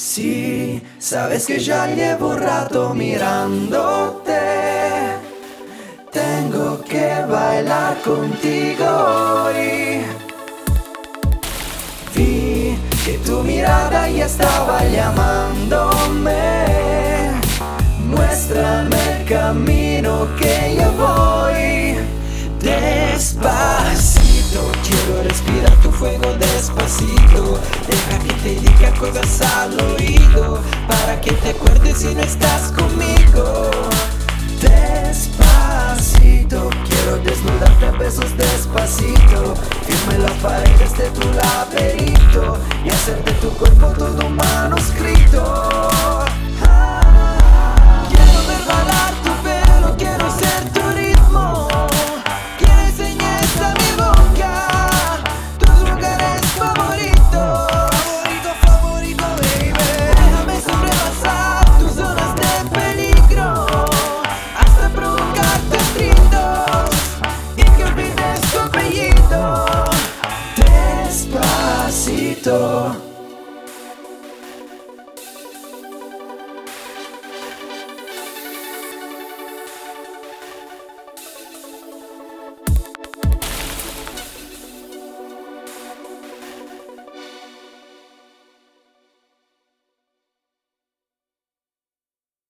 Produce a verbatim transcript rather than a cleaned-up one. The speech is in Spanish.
Sí, sabes que ya llevo rato mirándote. Tengo que bailar contigo hoy. Vi que tu mirada ya estaba llamándome. Muéstrame el camino que yo voy. Despacito, quiero respirar tu fuego despacito. Deja que te diga cosas al oído, para que te acuerdes si no estás conmigo. Despacito, quiero desnudarte a besos despacito. Firme las paredes de tu laberinto y hacer de tu cuerpo todo un manuscrito. Quiero resbalar tu pelo, quiero ser tu ritmo. Quiero enseñarte a mi boca tus lugares favoritos. Favorito, favorito, baby. Déjame sobrepasar tus zonas de peligro, hasta provocarte gritos y que olvides tu apellido. Despacito.